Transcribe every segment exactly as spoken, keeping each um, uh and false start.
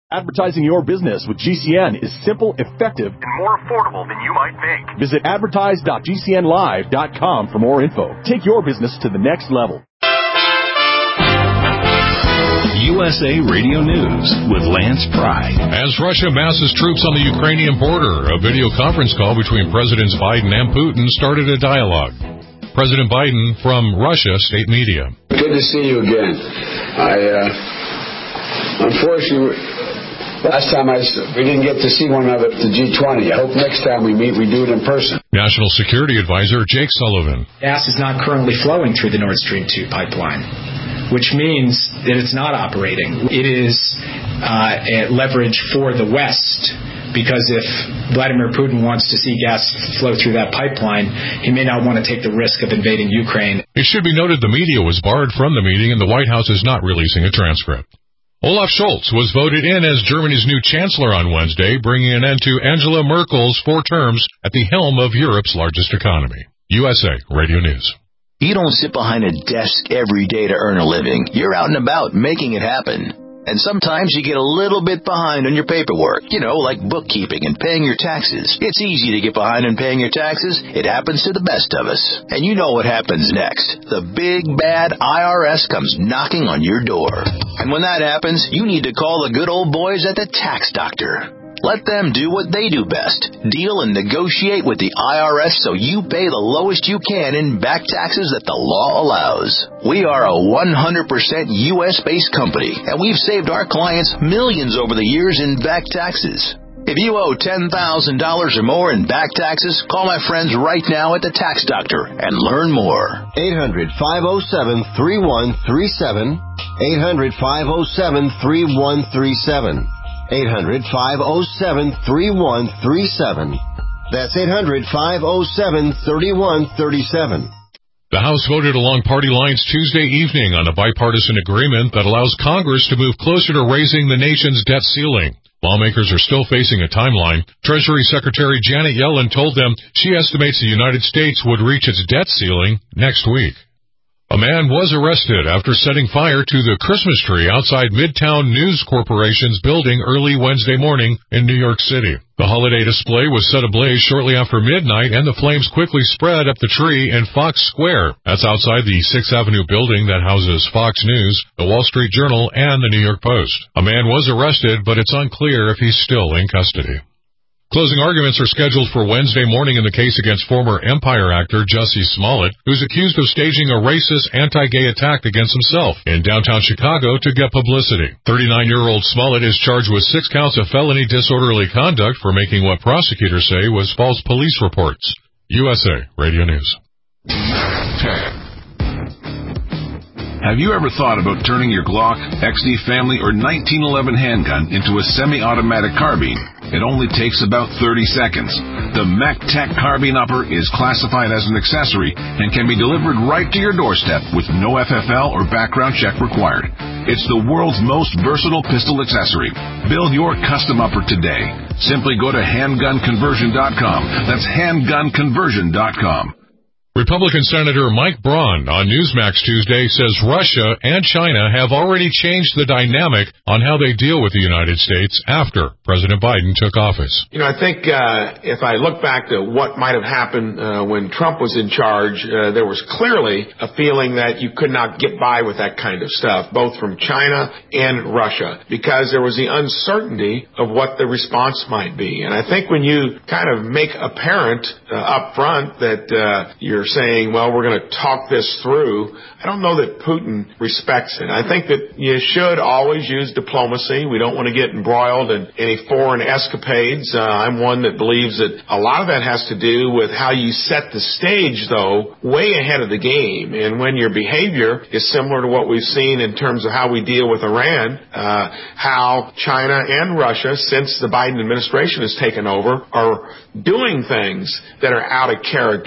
Advertising your business with G C N is simple, effective, and more affordable than you might think. Visit advertise dot g c n live dot com for more info. Take your business to the next level. U S A Radio News with Lance Pry. As Russia masses troops on the Ukrainian border, a video conference call between Presidents Biden and Putin started a dialogue. President Biden from Russia State Media. Good to see you again. I, uh, unfortunately, last time I, we didn't get to see one another at the G twenty. I hope next time we meet, we do it in person. National Security Advisor Jake Sullivan. Gas is not currently flowing through the Nord Stream two pipeline, which means that it's not operating. It is uh, a leverage for the West, because if Vladimir Putin wants to see gas flow through that pipeline, he may not want to take the risk of invading Ukraine. It should be noted the media was barred from the meeting, and the White House is not releasing a transcript. Olaf Scholz was voted in as Germany's new chancellor on Wednesday, bringing an end to Angela Merkel's four terms at the helm of Europe's largest economy. U S A Radio News. You don't sit behind a desk every day to earn a living. You're out and about making it happen. And sometimes you get a little bit behind on your paperwork, you know, like bookkeeping and paying your taxes. It's easy to get behind on paying your taxes. It happens to the best of us. And you know what happens next. The big, bad I R S comes knocking on your door. And when that happens, you need to call the good old boys at the Tax Doctor. Let them do what they do best. Deal and negotiate with the I R S so you pay the lowest you can in back taxes that the law allows. We are a one hundred percent U S-based company, and we've saved our clients millions over the years in back taxes. If you owe ten thousand dollars or more in back taxes, call my friends right now at the Tax Doctor and learn more. eight hundred, five oh seven, three one three seven. eight hundred, five oh seven, three one three seven. eight hundred, five oh seven, three one three seven. That's eight hundred, five oh seven, three one three seven. The House voted along party lines Tuesday evening on a bipartisan agreement that allows Congress to move closer to raising the nation's debt ceiling. Lawmakers are still facing a timeline. Treasury Secretary Janet Yellen told them she estimates the United States would reach its debt ceiling next week. A man was arrested after setting fire to the Christmas tree outside Midtown News Corporation's building early Wednesday morning in New York City. The holiday display was set ablaze shortly after midnight, and the flames quickly spread up the tree in Fox Square. That's outside the sixth Avenue building that houses Fox News, the Wall Street Journal, and the New York Post. A man was arrested, but it's unclear if he's still in custody. Closing arguments are scheduled for Wednesday morning in the case against former Empire actor Jussie Smollett, who's accused of staging a racist anti-gay attack against himself in downtown Chicago to get publicity. thirty-nine-year-old Smollett is charged with six counts of felony disorderly conduct for making what prosecutors say was false police reports. U S A Radio News. Have you ever thought about turning your Glock, X D Family, or nineteen eleven handgun into a semi-automatic carbine? It only takes about thirty seconds. The MacTac Carbine Upper is classified as an accessory and can be delivered right to your doorstep with no F F L or background check required. It's the world's most versatile pistol accessory. Build your custom upper today. Simply go to handgun conversion dot com. That's handgun conversion dot com. Republican Senator Mike Braun on Newsmax Tuesday says Russia and China have already changed the dynamic on how they deal with the United States after President Biden took office. You know, I think uh, if I look back to what might have happened uh, when Trump was in charge, uh, there was clearly a feeling that you could not get by with that kind of stuff, both from China and Russia, because there was the uncertainty of what the response might be. And I think when you kind of make apparent uh, up front that uh, you're saying, well, we're going to talk this through, I don't know that Putin respects it. I think that you should always use diplomacy. We don't want to get embroiled in any foreign escapades. Uh, I'm one that believes that a lot of that has to do with how you set the stage, though, way ahead of the game. And when your behavior is similar to what we've seen in terms of how we deal with Iran, uh, how China and Russia, since the Biden administration has taken over, are doing things that are out of character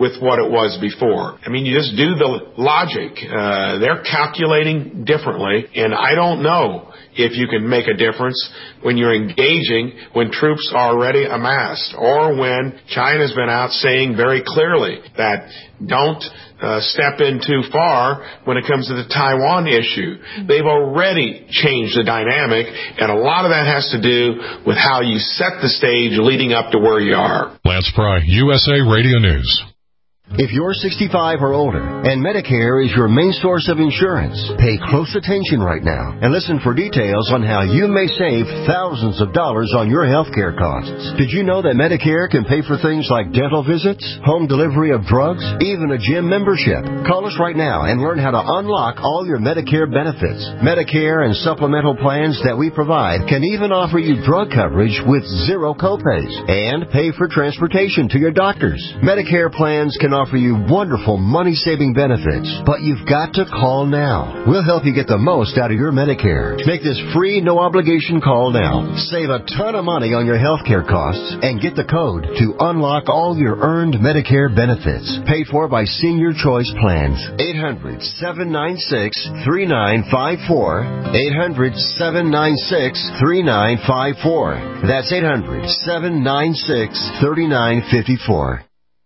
with what it was before. I mean, you just do the logic. Uh, they're calculating differently, and I don't know if you can make a difference when you're engaging when troops are already amassed, or when China's been out saying very clearly that don't uh, step in too far when it comes to the Taiwan issue. They've already changed the dynamic, and a lot of that has to do with how you set the stage leading up to where you are. Lance Pry, U S A Radio News. If you're sixty-five or older and Medicare is your main source of insurance, pay close attention right now and listen for details on how you may save thousands of dollars on your health care costs. Did you know that Medicare can pay for things like dental visits, home delivery of drugs, even a gym membership? Call us right now and learn how to unlock all your Medicare benefits. Medicare and supplemental plans that we provide can even offer you drug coverage with zero copays and pay for transportation to your doctors. Medicare plans can offer you wonderful money-saving benefits, but you've got to call now. We'll help you get the most out of your Medicare. Make this free, no-obligation call now. Save a ton of money on your health care costs and get the code to unlock all your earned Medicare benefits. Paid for by Senior Choice Plans. eight hundred, seven nine six, three nine five four. eight hundred, seven nine six, three nine five four. That's eight hundred, seven nine six, three nine five four.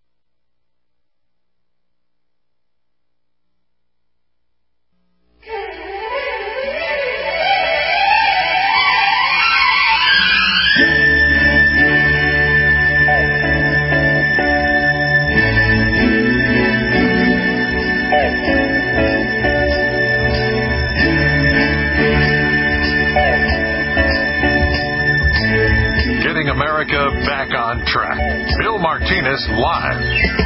Live.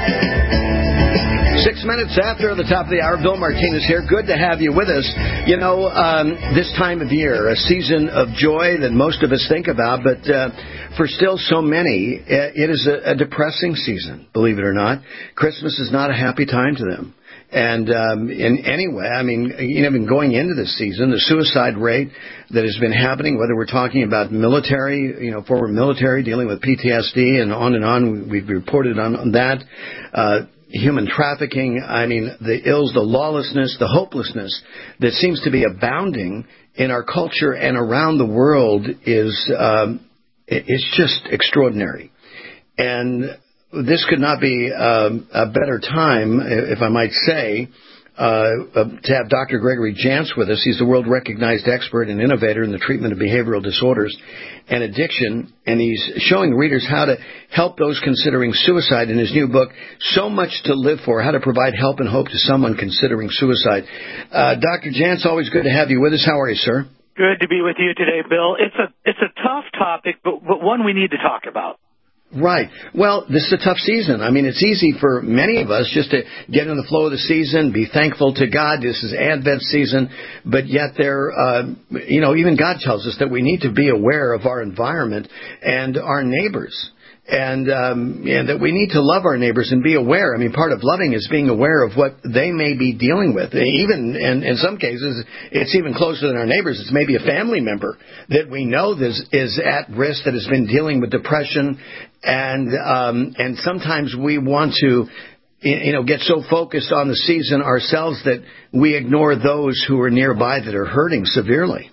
Six minutes after the top of the hour, Bill Martinez here. Good to have you with us. You know, um, this time of year, a season of joy that most of us think about, but uh, for still so many, it is a, a depressing season, believe it or not. Christmas is not a happy time to them. And um, in any way, I mean, even going into this season, the suicide rate that has been happening, whether we're talking about military, you know, former military dealing with P T S D and on and on, we've reported on that, uh, human trafficking, I mean, the ills, the lawlessness, the hopelessness that seems to be abounding in our culture and around the world is, um, it's just extraordinary. And this could not be um, a better time, if I might say, uh, to have Doctor Gregory Jantz with us. He's a world-recognized expert and innovator in the treatment of behavioral disorders and addiction, and he's showing readers how to help those considering suicide in his new book, So Much to Live For, How to Provide Help and Hope to Someone Considering Suicide. Uh, Doctor Jantz, always good to have you with us. How are you, sir? Good to be with you today, Bill. It's a it's a tough topic, but, but one we need to talk about. Right. Well, this is a tough season. I mean, it's easy for many of us just to get in the flow of the season, be thankful to God. This is Advent season, but yet there, uh, you know, even God tells us that we need to be aware of our environment and our neighbors. And, um, and that we need to love our neighbors and be aware. I mean, part of loving is being aware of what they may be dealing with. Even, and in some cases, it's even closer than our neighbors. It's maybe a family member that we know this is at risk, that has been dealing with depression. And, um, and sometimes we want to, you know, get so focused on the season ourselves that we ignore those who are nearby that are hurting severely.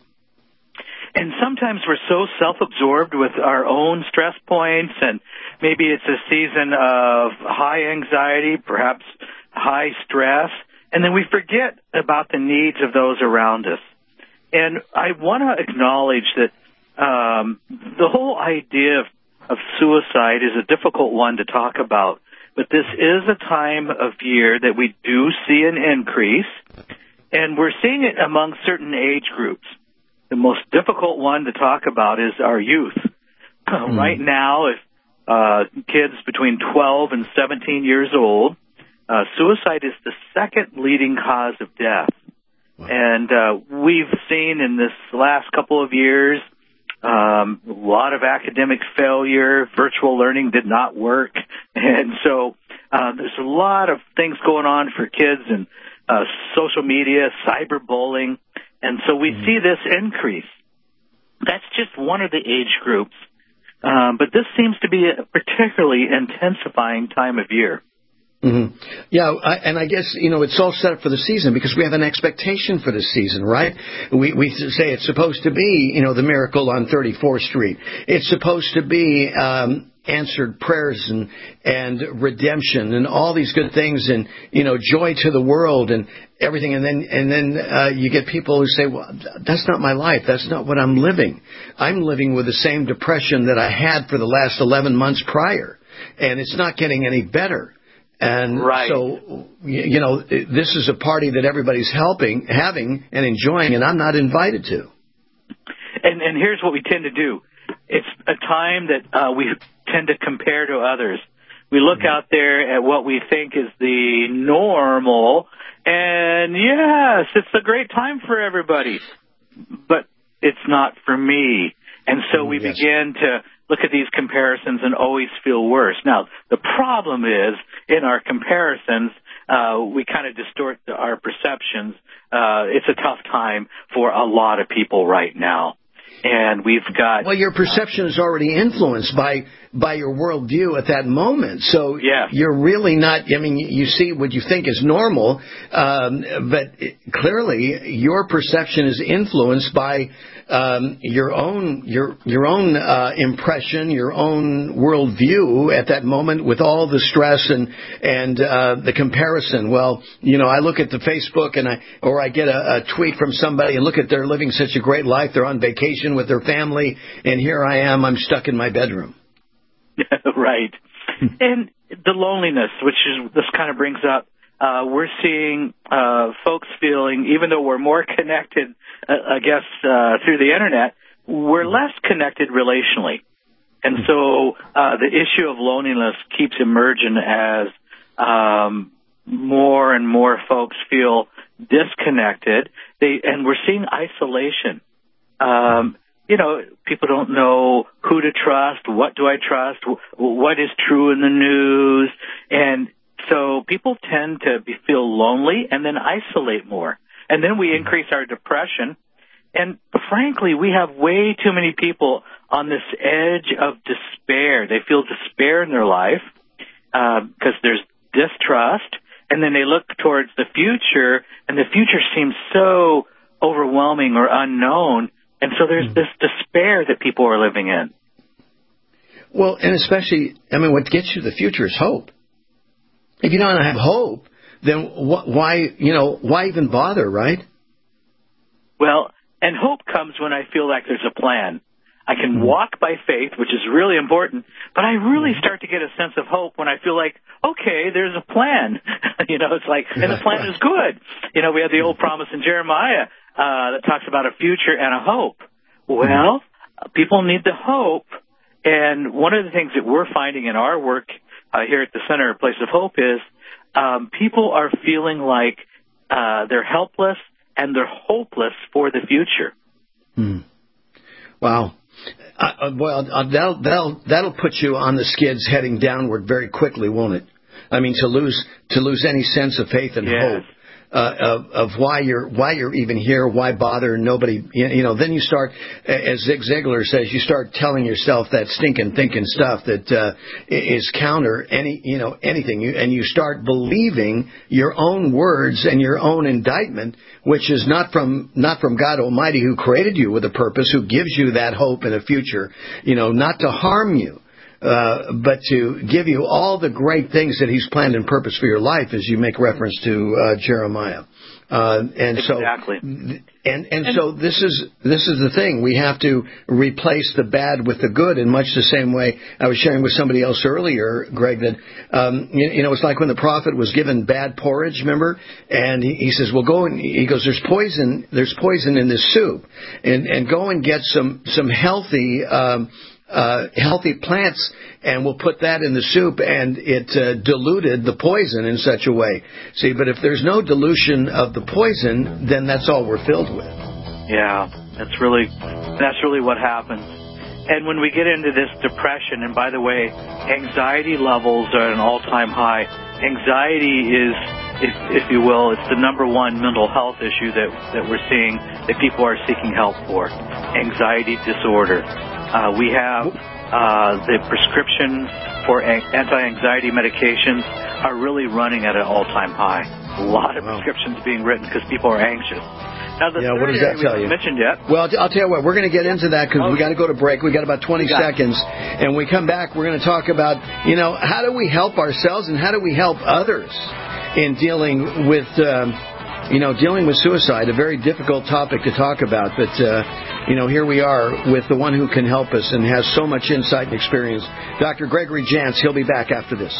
And sometimes we're so self-absorbed with our own stress points, and maybe it's a season of high anxiety, perhaps high stress, and then we forget about the needs of those around us. And I want to acknowledge that um, the whole idea of, of suicide is a difficult one to talk about, but this is a time of year that we do see an increase, and we're seeing it among certain age groups. The most difficult one to talk about is our youth. Mm. Right now, if uh, kids between twelve and seventeen years old, uh, suicide is the second leading cause of death. Wow. And uh, we've seen in this last couple of years um, a lot of academic failure. Virtual learning did not work. And so uh, there's a lot of things going on for kids, and uh, social media, cyberbullying. And so we mm-hmm. see this increase. That's just one of the age groups. Um, but this seems to be a particularly intensifying time of year. Mm-hmm. Yeah, I, and I guess, you know, it's all set up for the season because we have an expectation for the season, right? We we say it's supposed to be, you know, the miracle on thirty-fourth Street. It's supposed to be um, answered prayers and and redemption and all these good things and, you know, joy to the world and everything. And then and then uh, you get people who say, well, that's not my life. That's not what I'm living. I'm living with the same depression that I had for the last eleven months prior, and it's not getting any better. And right. so, you know, this is a party that everybody's helping, having, and enjoying, and I'm not invited to. And, and here's what we tend to do. It's a time that uh, we tend to compare to others. We look out there at what we think is the normal, and yes, it's a great time for everybody, but it's not for me. And so we yes. begin to look at these comparisons and always feel worse. Now, the problem is, in our comparisons, uh, we kind of distort the, our perceptions. Uh, it's a tough time for a lot of people right now. And we've got... Well, your perception is already influenced by by your worldview at that moment. So yeah. you're really not... I mean, you see what you think is normal, um, but it, clearly your perception is influenced by um, your own your your own uh, impression, your own worldview at that moment with all the stress and and uh, the comparison. Well, you know, I look at the Facebook and I or I get a, a tweet from somebody and look at they're living such a great life. They're on vacation with their family, and here I am, I'm stuck in my bedroom. Right. And the loneliness, which is, this kind of brings up, uh, we're seeing uh, folks feeling, even though we're more connected, uh, I guess, uh, through the Internet, we're less connected relationally. And so uh, the issue of loneliness keeps emerging as um, more and more folks feel disconnected, they, and we're seeing isolation. Um, you know, people don't know who to trust, what do I trust, what is true in the news, and so people tend to be, feel lonely and then isolate more. And then we increase our depression, and frankly, we have way too many people on this edge of despair. They feel despair in their life because uh, there's distrust, and then they look towards the future, and the future seems so overwhelming or unknown. And so there's this despair that people are living in. Well, and especially, I mean, what gets you to the future is hope. If you don't have hope, then wh- why, you know, why even bother, right? Well, and hope comes when I feel like there's a plan. I can walk by faith, which is really important, but I really start to get a sense of hope when I feel like, okay, there's a plan. you know, it's like, and the plan is good. You know, we have the old promise in Jeremiah uh, that talks about a future and a hope. Well, people need the hope, and one of the things that we're finding in our work uh, here at the Center, Place of Hope, is um, people are feeling like uh, they're helpless and they're hopeless for the future. Hmm. Wow. Uh, well, uh, that'll, that'll, that'll put you on the skids heading downward very quickly, won't it? I mean, to lose to lose any sense of faith and yes. hope uh, of, of why you're why you're even here, why bother? Nobody, you know. Then you start, as Zig Ziglar says, you start telling yourself that stinking thinking stuff that uh, is counter any, you know, anything, you, and you start believing your own words and your own indictment, which is not from not from God Almighty, who created you with a purpose, who gives you that hope in a future, you know, not to harm you. Uh, but to give you all the great things that He's planned and purpose for your life, as you make reference to uh, Jeremiah. Uh, and exactly. so, and, and and so this is this is the thing. We have to replace the bad with the good in much the same way I was sharing with somebody else earlier, Greg, that um, you, you know, it's like when the prophet was given bad porridge, remember? And he, he says, "Well, go and," he goes, "There's poison. There's poison in this soup, and and go and get some some healthy." Um, Uh, healthy plants, and we'll put that in the soup, and it uh, diluted the poison in such a way. See, but if there's no dilution of the poison, then that's all we're filled with. Yeah, that's really that's really what happens. And when we get into this depression, and by the way, anxiety levels are at an all-time high. Anxiety is, if, if you will, it's the number one mental health issue that, that we're seeing that people are seeking help for. Anxiety disorder. Uh, we have uh, the prescription for anti-anxiety medications are really running at an all-time high. A lot of wow. prescriptions being written because people are anxious. Now, the yeah, what does that tell you? Mentioned yet? Well, I'll tell you what. We're going to get into that because okay. we got to go to break. We got about twenty seconds, and when we come back, we're going to talk about, you know, how do we help ourselves and how do we help others in dealing with, um, you know, dealing with suicide. A very difficult topic to talk about, but uh, you know, here we are with the one who can help us and has so much insight and experience, Doctor Gregory Jantz. He'll be back after this.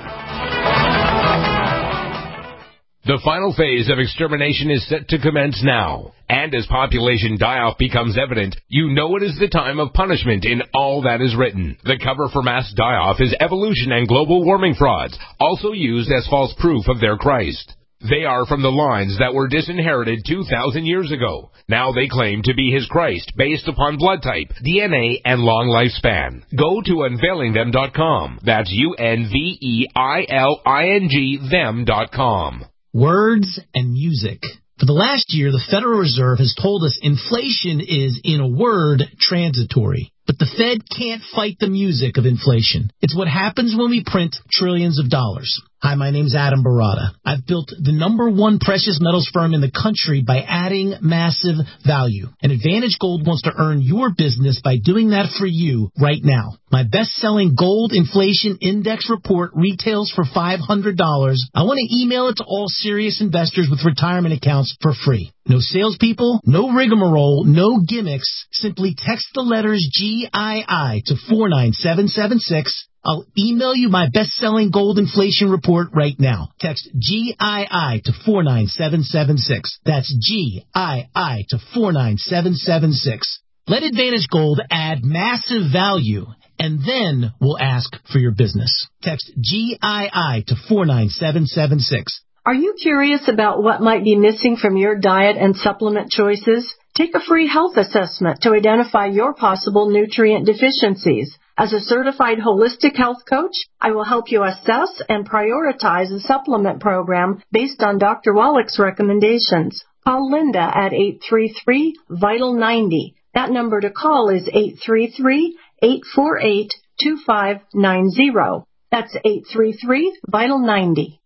The final phase of extermination is set to commence now. And as population die-off becomes evident, you know it is the time of punishment in all that is written. The cover for mass die-off is evolution and global warming frauds, also used as false proof of their Christ. They are from the lines that were disinherited two thousand years ago. Now they claim to be his Christ based upon blood type, D N A, and long lifespan. Go to unveiling them dot com. That's U N V E I L I N G them dot com. Words and music. For the last year, the Federal Reserve has told us inflation is, in a word, transitory. But the Fed can't fight the music of inflation. It's what happens when we print trillions of dollars. Hi, my name's Adam Barada. I've built the number one precious metals firm in the country by adding massive value. And Advantage Gold wants to earn your business by doing that for you right now. My best-selling Gold Inflation Index report retails for five hundred dollars. I want to email it to all serious investors with retirement accounts for free. No salespeople, no rigmarole, no gimmicks. Simply text the letters G I I to four nine seven seven six. I'll email you my best-selling gold inflation report right now. Text G I I to four nine seven seven six. That's G I I to four nine seven seven six. Let Advantage Gold add massive value, and then we'll ask for your business. Text G I I to four nine seven seven six. Are you curious about what might be missing from your diet and supplement choices? Take a free health assessment to identify your possible nutrient deficiencies. As a certified holistic health coach, I will help you assess and prioritize a supplement program based on Doctor Wallach's recommendations. Call Linda at eight three three, vital ninety. That number to call is eight three three, eight four eight, two five nine zero. That's eight three three, vital ninety.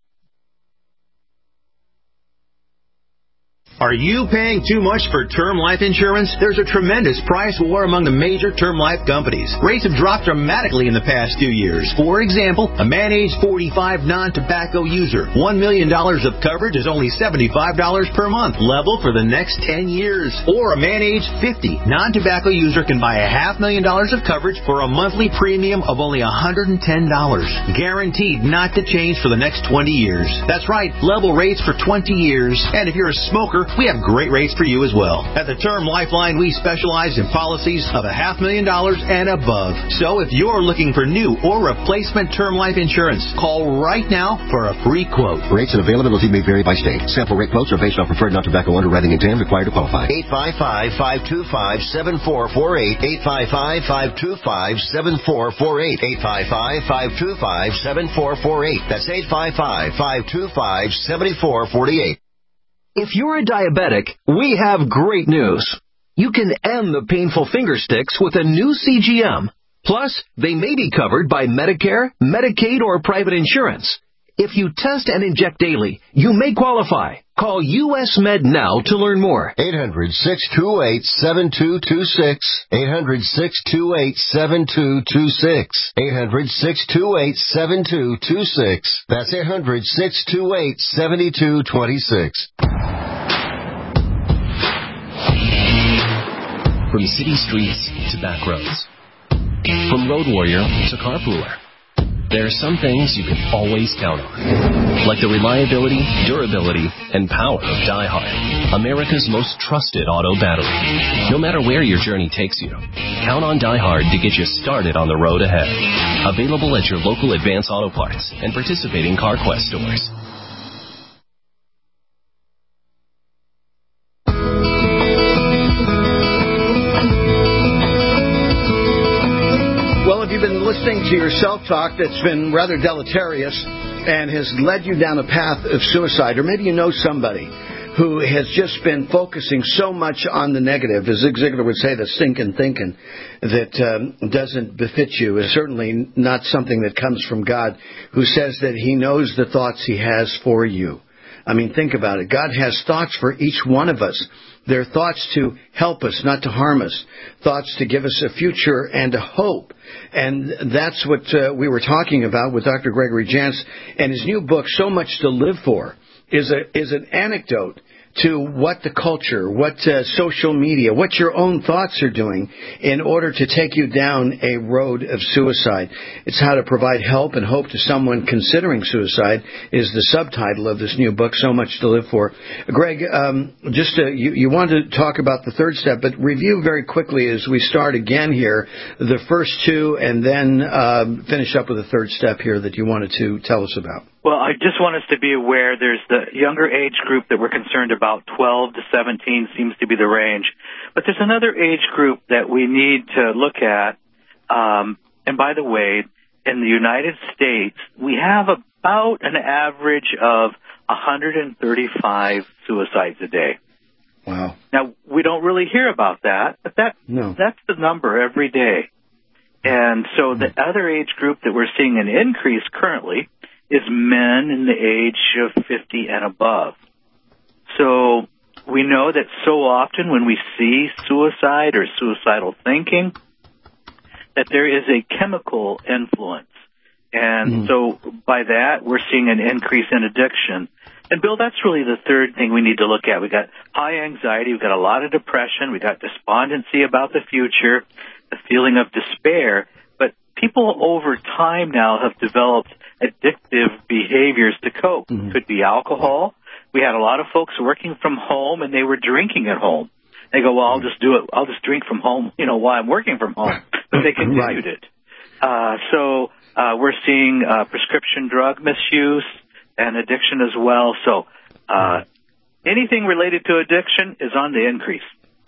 Are you paying too much for term life insurance? There's a tremendous price war among the major term life companies. Rates have dropped dramatically in the past few years. For example, a man age forty-five non-tobacco user, one million dollars of coverage is only seventy-five dollars per month, level for the next ten years. Or a man age fifty non-tobacco user can buy a half million dollars of coverage for a monthly premium of only one hundred ten dollars. Guaranteed not to change for the next twenty years. That's right, level rates for twenty years. And if you're a smoker, we have great rates for you as well. At the Term Lifeline, we specialize in policies of a half million dollars and above. So if you're looking for new or replacement term life insurance, call right now for a free quote. Rates and availability may vary by state. Sample rate quotes are based on preferred non-tobacco underwriting intent required to qualify. eight five five, five two five, seven four four eight. eight five five, five two five, seven four four eight. eight five five, five two five, seven four four eight. That's eight five five, five two five, seven four four eight. If you're a diabetic, we have great news. You can end the painful finger sticks with a new C G M. Plus, they may be covered by Medicare, Medicaid, or private insurance. If you test and inject daily, you may qualify. Call U S Med now to learn more. eight hundred, six two eight, seven two two six. eight hundred, six two eight, seven two two six. eight hundred, six two eight, seven two two six. That's eight hundred, six two eight, seven two two six. From city streets to back roads. From road warrior to carpooler. There are some things you can always count on, like the reliability, durability, and power of DieHard, America's most trusted auto battery. No matter where your journey takes you, count on DieHard to get you started on the road ahead. Available at your local Advance Auto Parts and participating CarQuest stores. Listening to your self-talk that's been rather deleterious and has led you down a path of suicide, or maybe you know somebody who has just been focusing so much on the negative, as Zig Ziglar would say, the stinking thinking that um, doesn't befit you, is certainly not something that comes from God, who says that he knows the thoughts he has for you. I mean, think about it. God has thoughts for each one of us. They're thoughts to help us, not to harm us. Thoughts to give us a future and a hope. And that's what uh, we were talking about with Doctor Gregory Jantz. And his new book, So Much to Live For, is a is an anecdote to what the culture, what uh, social media, what your own thoughts are doing in order to take you down a road of suicide. It's how to provide help and hope to someone considering suicide is the subtitle of this new book, So Much to Live For. Greg, um, just uh, you, you wanted to talk about the third step, but review very quickly as we start again here the first two and then uh, finish up with the third step here that you wanted to tell us about. Well, I just want us to be aware there's the younger age group that we're concerned about, twelve to seventeen seems to be the range. But there's another age group that we need to look at. Um, and by the way, in the United States, we have about an average of one hundred thirty-five suicides a day. Wow. Now, we don't really hear about that, but that no. that's the number every day. And so the other age group that we're seeing an increase currently is men in the age of fifty and above. So we know that so often when we see suicide or suicidal thinking, that there is a chemical influence. And mm. so by that, we're seeing an increase in addiction. And Bill, that's really the third thing we need to look at. We've got high anxiety, we've got a lot of depression, we've got despondency about the future, the feeling of despair. But people over time now have developed addictive behaviors to cope. Mm-hmm. Could be alcohol. We had a lot of folks working from home and they were drinking at home. They go, well, I'll just do it. I'll just drink from home, you know, while I'm working from home. But they continued right. it. Uh, so uh, we're seeing uh, prescription drug misuse and addiction as well. So uh, anything related to addiction is on the increase.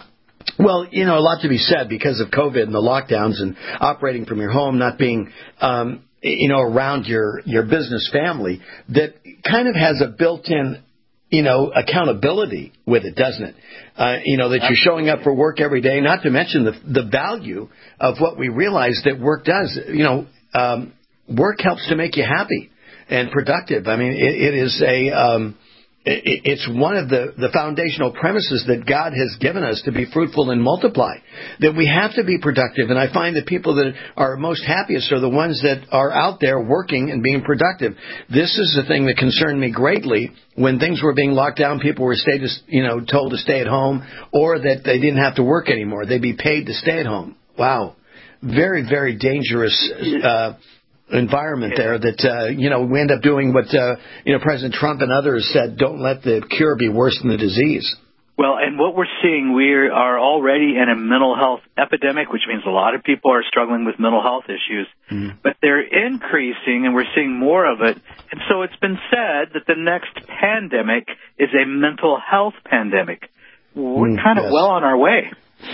Well, you know, a lot to be said because of COVID and the lockdowns and operating from your home, not being, um, you know, around your, your business family, that kind of has a built-in, you know, accountability with it, doesn't it? Uh, you know, that you're showing up for work every day, not to mention the the value of what we realize that work does. You know, um, work helps to make you happy and productive. I mean, it, it is a... Um, It's one of the, the foundational premises that God has given us to be fruitful and multiply, that we have to be productive. And I find that people that are most happiest are the ones that are out there working and being productive. This is the thing that concerned me greatly when things were being locked down. People were stay to, you know, told to stay at home or that they didn't have to work anymore. They'd be paid to stay at home. Wow. Very, very dangerous uh environment there that, uh, you know, we end up doing what, uh, you know, President Trump and others said, don't let the cure be worse than the disease. Well, and what we're seeing, we are already in a mental health epidemic, which means a lot of people are struggling with mental health issues, mm. but they're increasing and we're seeing more of it. And so it's been said that the next pandemic is a mental health pandemic. We're mm, kind of yes. well on our way.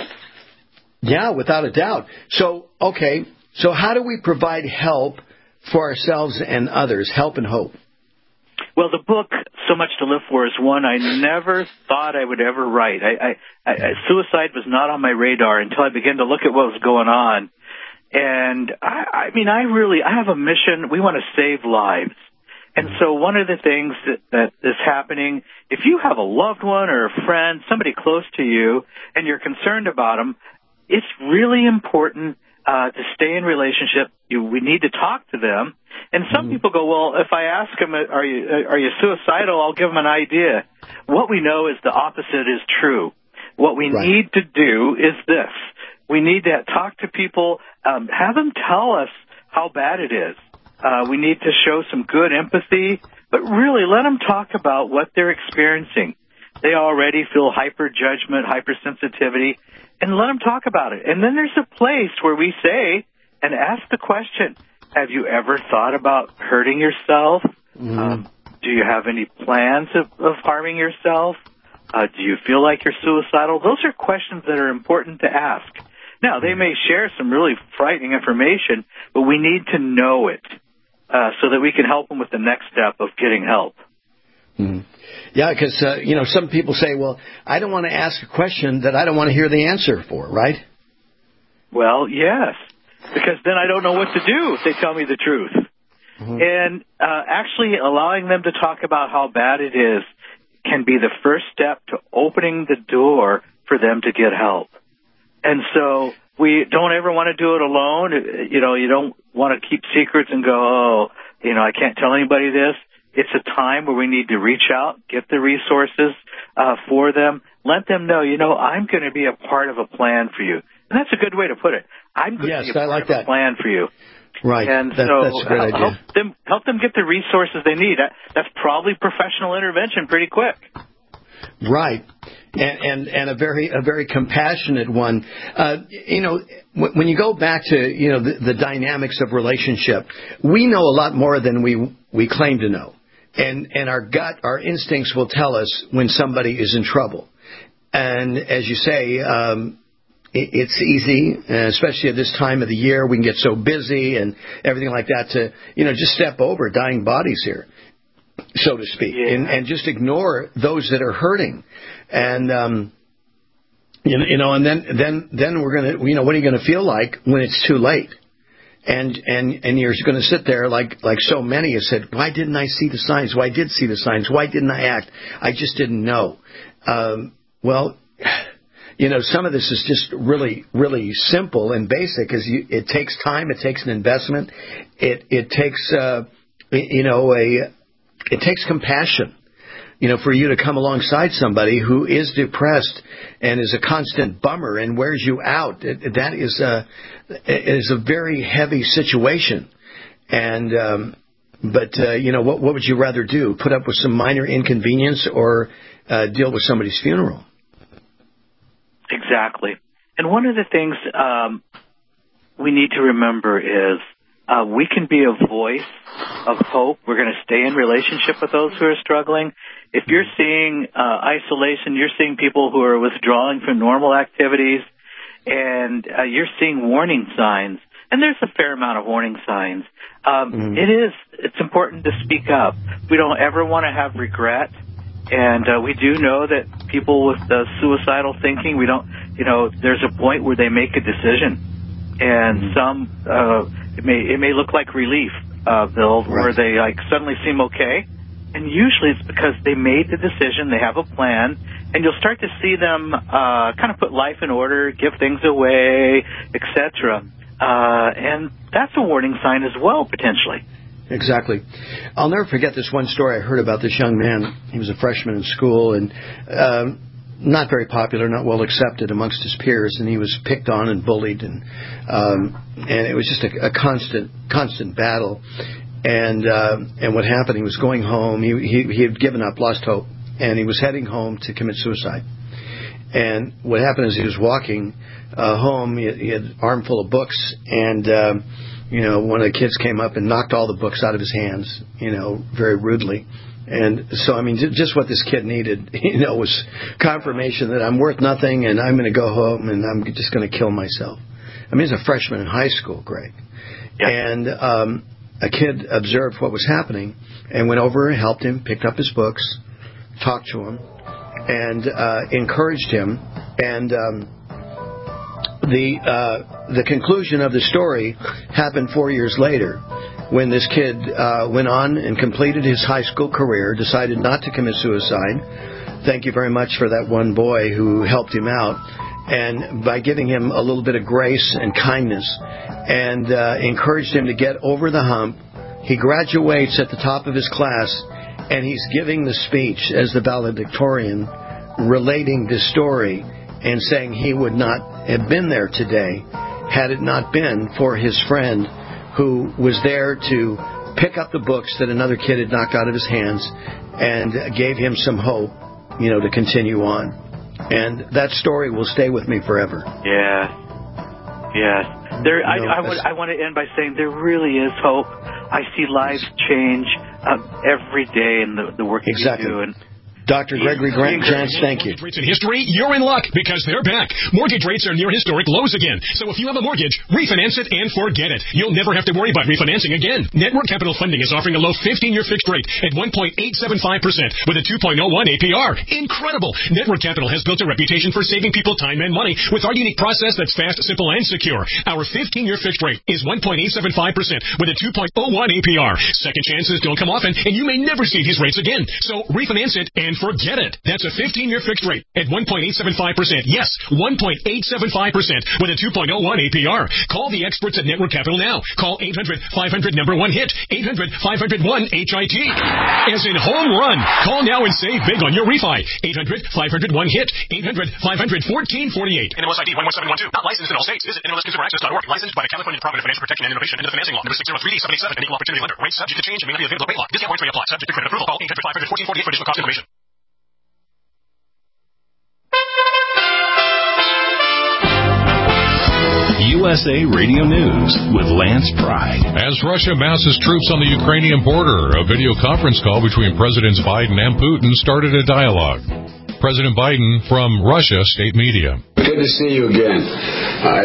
Yeah, without a doubt. So, okay, so how do we provide help for ourselves and others, help and hope? Well, the book, So Much to Live For, is one I never thought I would ever write. I, I, I, suicide was not on my radar until I began to look at what was going on. And, I, I mean, I really, I have a mission. We want to save lives. And so one of the things that, that is happening, if you have a loved one or a friend, somebody close to you, and you're concerned about them, it's really important Uh, to stay in relationship. You, we need to talk to them. And some mm. people go, well, if I ask them, are you are you suicidal, I'll give them an idea. What we know is the opposite is true. What we right. need to do is this. We need to talk to people, um, have them tell us how bad it is. Uh, we need to show some good empathy, but really let them talk about what they're experiencing. They already feel hyper-judgment, hypersensitivity, and let them talk about it. And then there's a place where we say and ask the question, have you ever thought about hurting yourself? Mm-hmm. Um, do you have any plans of, of harming yourself? Uh, do you feel like you're suicidal? Those are questions that are important to ask. Now, they may share some really frightening information, but we need to know it uh, so that we can help them with the next step of getting help. Mm-hmm. Yeah, because, uh, you know, some people say, well, I don't want to ask a question that I don't want to hear the answer for, right? Well, yes, because then I don't know what to do if they tell me the truth. Mm-hmm. And uh, actually allowing them to talk about how bad it is can be the first step to opening the door for them to get help. And so we don't ever want to do it alone. You know, you don't want to keep secrets and go, oh, you know, I can't tell anybody this. It's a time where we need to reach out, get the resources uh, for them, let them know, you know, I'm going to be a part of a plan for you. And that's a good way to put it. I'm going yes, to be a part I like of that. a plan for you. Right. And that, so that's a great help idea. them, help them get the resources they need. That, that's probably professional intervention pretty quick. Right. And, and and a very a very compassionate one. Uh, you know, when you go back to, you know, the, the dynamics of relationship, we know a lot more than we we claim to know. And and our gut, our instincts will tell us when somebody is in trouble. And as you say, um, it, it's easy, especially at this time of the year, we can get so busy and everything like that to, you know, just step over dying bodies here, so to speak, yeah. and, and just ignore those that are hurting. And, um, you know, you know, and then, then, then we're going to, you know, what are you going to feel like when it's too late? And, and, and you're going to sit there like, like so many have said, why didn't I see the signs? Why did see the signs? Why didn't I act? I just didn't know. Um, well, you know, some of this is just really, really simple and basic. Is you, it takes time. It takes an investment. It, it takes, uh, you know, a, it takes compassion. You know, for you to come alongside somebody who is depressed and is a constant bummer and wears you out, it, that is a is a very heavy situation. And um, but uh, you know, what what would you rather do? Put up with some minor inconvenience or uh, deal with somebody's funeral? Exactly. And one of the things um, we need to remember is uh, we can be a voice of hope. We're going to stay in relationship with those who are struggling. If you're seeing uh, isolation, you're seeing people who are withdrawing from normal activities, and uh, you're seeing warning signs, and there's a fair amount of warning signs. Um, mm. It is, it's important to speak up. We don't ever want to have regret, and uh, we do know that people with uh, suicidal thinking, we don't, you know, there's a point where they make a decision, and mm. some, uh, it may it may look like relief, uh, they'll, right. where they like suddenly seem okay. And usually it's because they made the decision, they have a plan, and you'll start to see them uh, kind of put life in order, give things away, et cetera. Uh, and that's a warning sign as well, potentially. Exactly. I'll never forget this one story I heard about this young man. He was a freshman in school and um, not very popular, not well accepted amongst his peers, and he was picked on and bullied, and um, and it was just a, a constant, constant battle. And uh, and what happened, he was going home. He, he he had given up, lost hope, and he was heading home to commit suicide. And what happened is he was walking uh, home. He had, he had an armful of books, and uh, you know, one of the kids came up and knocked all the books out of his hands, you know, very rudely. And so, I mean, just what this kid needed, you know, was confirmation that I'm worth nothing, and I'm going to go home, and I'm just going to kill myself. I mean, he's a freshman in high school, Greg. Yeah. And um, a kid observed what was happening and went over and helped him, picked up his books, talked to him, and uh, encouraged him. And um, the uh, the conclusion of the story happened four years later, when this kid uh, went on and completed his high school career, decided not to commit suicide. Thank you very much for that one boy who helped him out. And by giving him a little bit of grace and kindness and uh, encouraged him to get over the hump, he graduates at the top of his class, and he's giving the speech as the valedictorian, relating this story and saying he would not have been there today had it not been for his friend who was there to pick up the books that another kid had knocked out of his hands and gave him some hope, you know, to continue on. And that story will stay with me forever. Yeah. Yeah. There, I, I, would, I want to end by saying there really is hope. I see lives change um, every day in the, the work exactly. you do. And Doctor Gregory Grant, Chance, thank you. Rates in history, you're in luck because they're back. Mortgage rates are near historic lows again. So if you have a mortgage, refinance it and forget it. You'll never have to worry about refinancing again. Network Capital Funding is offering a low fifteen-year fixed rate at one point eight seven five percent with a two point oh one A P R. Incredible! Network Capital has built a reputation for saving people time and money with our unique process that's fast, simple, and secure. Our fifteen-year fixed rate is one point eight seven five percent with a two point oh one A P R. Second chances don't come often, and you may never see these rates again. So refinance it and forget it. That's a fifteen-year fixed rate at one point eight seven five percent. Yes, one point eight seven five percent with a two point oh one A P R. Call the experts at Network Capital now. Call eight hundred five hundred number one hit, eight hundred five hundred one H I T. As in home run. Call now and save big on your refi. eight hundred five hundred one hit, eight hundred five hundred fourteen forty-eight. N M L S I D one one seven one two. Not licensed in all states. Visit N M L S consumer access dot org. Licensed by the California Department of Financial Protection and Innovation and the Financing Law. Number six zero three D seven eight seven. An equal opportunity lender. Rates subject to change and may not be available rate lock. Discount points may apply. Subject to credit approval. Call eight hundred five hundred fourteen forty-eight for additional cost information. U S A Radio News with Lance Pride. As Russia masses troops on the Ukrainian border, a video conference call between Presidents Biden and Putin started a dialogue. President Biden from Russia state media. Good to see you again. I,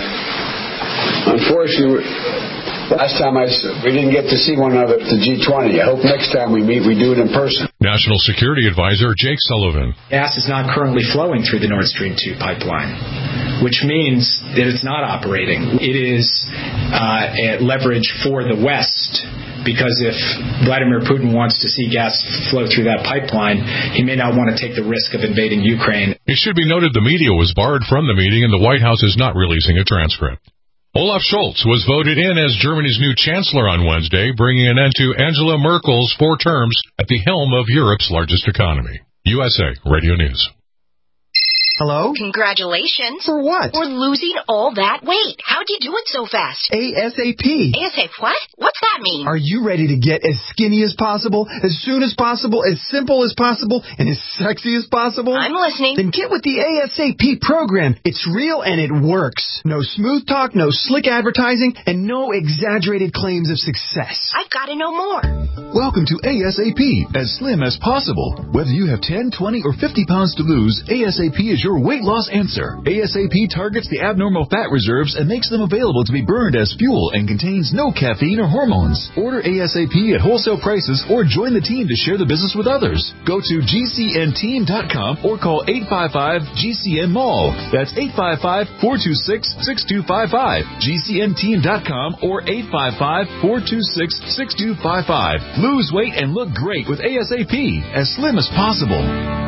uh, unfortunately, last time I, we didn't get to see one another at the G twenty. I hope next time we meet, we do it in person. National Security Advisor Jake Sullivan. Gas is not currently flowing through the Nord Stream two pipeline, which means that it's not operating. It is uh, a leverage for the West, because if Vladimir Putin wants to see gas flow through that pipeline, he may not want to take the risk of invading Ukraine. It should be noted the media was barred from the meeting and the White House is not releasing a transcript. Olaf Scholz was voted in as Germany's new chancellor on Wednesday, bringing an end to Angela Merkel's four terms at the helm of Europe's largest economy. U S A Radio News. Hello? Congratulations. For what? For losing all that weight. How'd you do it so fast? ASAP. ASAP what? What's that mean? Are you ready to get as skinny as possible, as soon as possible, as simple as possible, and as sexy as possible? I'm listening. Then get with the ASAP program. It's real and it works. No smooth talk, no slick advertising, and no exaggerated claims of success. I've got to know more. Welcome to ASAP, as slim as possible. Whether you have ten, twenty, or fifty pounds to lose, ASAP is your weight loss answer. ASAP targets the abnormal fat reserves and makes them available to be burned as fuel and contains no caffeine or hormones. Order ASAP at wholesale prices or join the team to share the business with others. Go to G C N team dot com or call eight five five G C N mall. That's eight five five, four two six, six two five five. G C N team dot com or eight five five, four two six, six two five five. Lose weight and look great with ASAP, as slim as possible.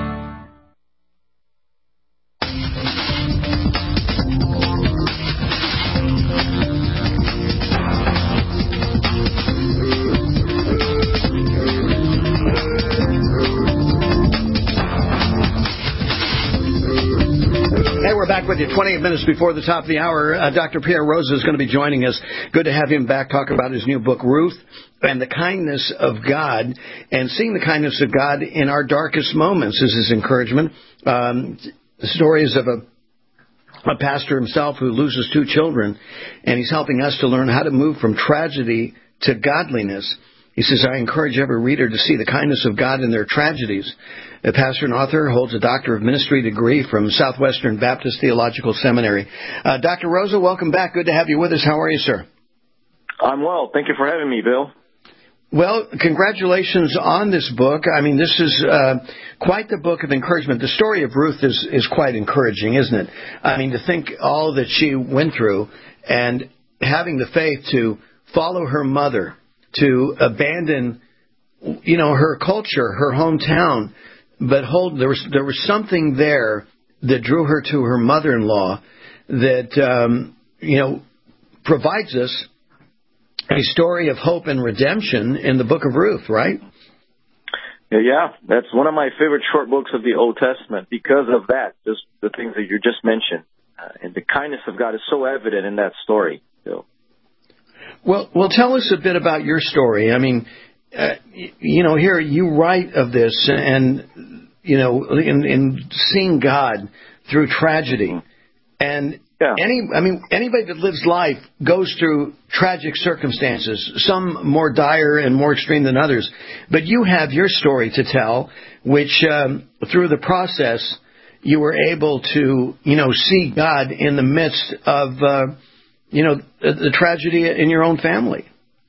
Back with you twenty-eight minutes before the top of the hour. Uh, Doctor Pierre Rosa is going to be joining us. Good to have him back, talk about his new book, Ruth, and the kindness of God, and seeing the kindness of God in our darkest moments is his encouragement. Um, the stories of a, a pastor himself who loses two children, and he's helping us to learn how to move from tragedy to godliness. He says, I encourage every reader to see the kindness of God in their tragedies. The pastor and author holds a Doctor of Ministry degree from Southwestern Baptist Theological Seminary. Uh, Doctor Rosa, welcome back. Good to have you with us. How are you, sir? I'm well. Thank you for having me, Bill. Well, congratulations on this book. I mean, this is uh, quite the book of encouragement. The story of Ruth is, is quite encouraging, isn't it? I mean, to think all that she went through and having the faith to follow her mother, to abandon, you know, her culture, her hometown. But hold, there was there was something there that drew her to her mother-in-law that, um, you know, provides us a story of hope and redemption in the book of Ruth, right? Yeah, that's one of my favorite short books of the Old Testament because of that, just the things that you just mentioned. Uh, and the kindness of God is so evident in that story, Bill. Well, well, tell us a bit about your story. I mean, uh, you know, here you write of this and, you know, in, in seeing God through tragedy. And Yeah. Any, I mean, anybody that lives life goes through tragic circumstances, some more dire and more extreme than others. But you have your story to tell, which um, through the process you were able to, you know, see God in the midst of, uh, you know, the, the tragedy in your own family.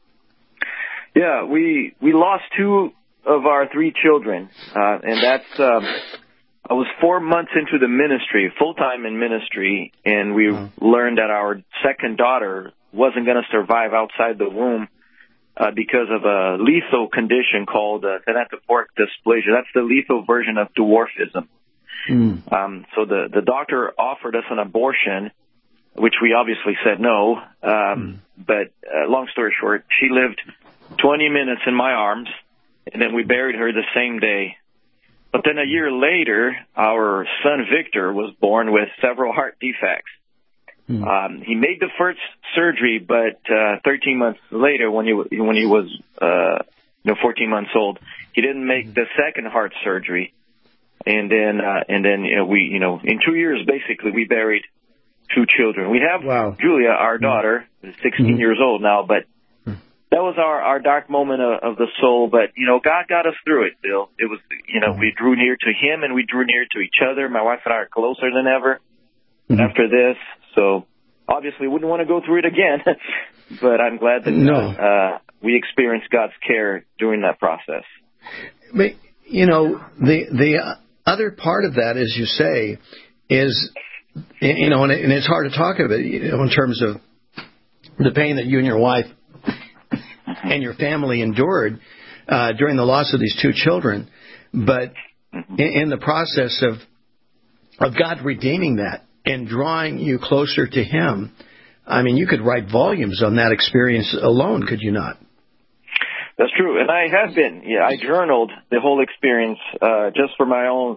Yeah, we we lost two of our three children, uh, and that's. Um, I was four months into the ministry, full-time in ministry, and we mm-hmm. learned that our second daughter wasn't going to survive outside the womb uh, because of a lethal condition called uh, thanatophoric dysplasia. That's the lethal version of dwarfism. Mm. Um, so the, the doctor offered us an abortion, which we obviously said no. Um, mm. But uh, long story short, she lived twenty minutes in my arms, and then we buried her the same day. But then a year later, our son Victor was born with several heart defects. Mm. Um, he made the first surgery, but uh, thirteen months later, when he when he was uh, you know fourteen months old, he didn't make the second heart surgery. And then uh, and then you know, we you know in two years basically we buried two children. We have wow. Julia, our daughter, is sixteen mm-hmm. years old now, but. That was our, our dark moment of, of the soul, but, you know, God got us through it, Bill. It was, you know, we drew near to Him and we drew near to each other. My wife and I are closer than ever mm-hmm. after this. So, obviously, wouldn't want to go through it again, but I'm glad that no. uh, we experienced God's care during that process. But, you know, the the other part of that, as you say, is, you know, and, it, and it's hard to talk about, you know, in terms of the pain that you and your wife and your family endured uh, during the loss of these two children, but in, in the process of of God redeeming that and drawing you closer to Him, I mean, you could write volumes on that experience alone, could you not? That's true, and I have been. Yeah, I journaled the whole experience uh, just for my own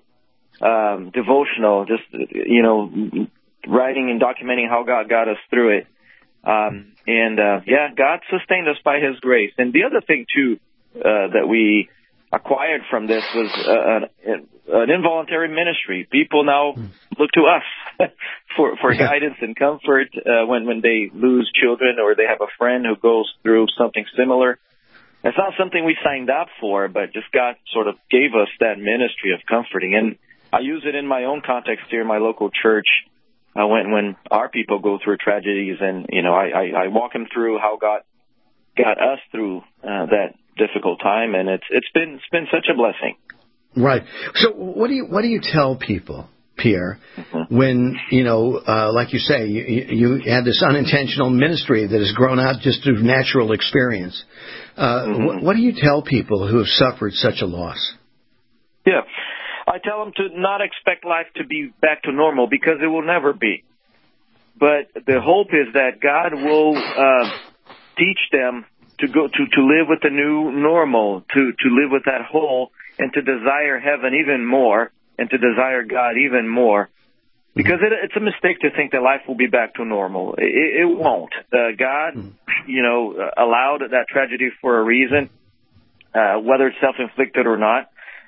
um, devotional, just you know, writing and documenting how God got us through it. Um, and, uh, yeah, God sustained us by His grace. And the other thing, too, uh, that we acquired from this was uh, an, an involuntary ministry. People now look to us for, for guidance and comfort uh, when, when they lose children or they have a friend who goes through something similar. It's not something we signed up for, but just God sort of gave us that ministry of comforting. And I use it in my own context here in my local church. Uh, when when our people go through tragedies, and you know, I, I, I walk them through how God got us through uh, that difficult time, and it's it's been it's been such a blessing. Right. So, what do you what do you tell people, Pierre, mm-hmm. when you know, uh, like you say, you, you had this unintentional ministry that has grown out just through natural experience? Uh, mm-hmm. what, what do you tell people who have suffered such a loss? Yeah. I tell them to not expect life to be back to normal because it will never be. But the hope is that God will uh, teach them to go to, to live with the new normal, to, to live with that whole, and to desire heaven even more, and to desire God even more. Because it, it's a mistake to think that life will be back to normal. It, it won't. Uh, God, you know, allowed that tragedy for a reason, uh, whether it's self-inflicted or not.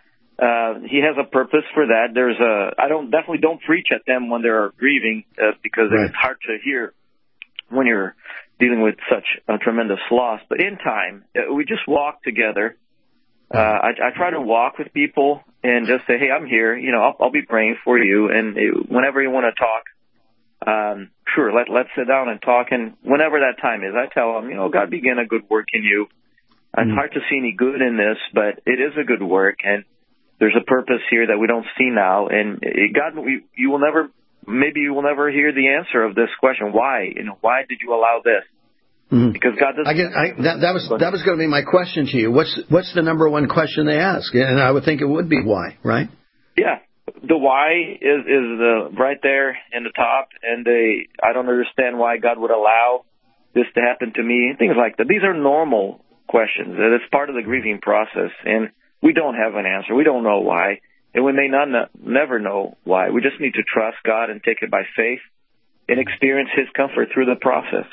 Uh, he has a purpose for that. There's a, I don't, definitely don't preach at them when they're grieving, uh, because right. it's hard to hear when you're dealing with such a tremendous loss. But in time, uh, we just walk together. Uh, I, I try to walk with people and just say, hey, I'm here. You know, I'll, I'll be praying for you. And it, whenever you want to talk, um, sure, let, let's sit down and talk. And whenever that time is, I tell them, you know, God began a good work in you. It's mm. hard to see any good in this, but it is a good work. And there's a purpose here that we don't see now, and God, we, you will never, maybe you will never hear the answer of this question. Why? You know, why did you allow this? Mm-hmm. Because God doesn't. I get, I, that, that was that was going to be my question to you. What's what's the number one question they ask? And I would think it would be why, right? Yeah, the why is is the right there in the top, and they I don't understand why God would allow this to happen to me. Things like that. These are normal questions. It's part of the grieving process, and we don't have an answer. We don't know why. And we may not never know why. We just need to trust God and take it by faith and experience His comfort through the process.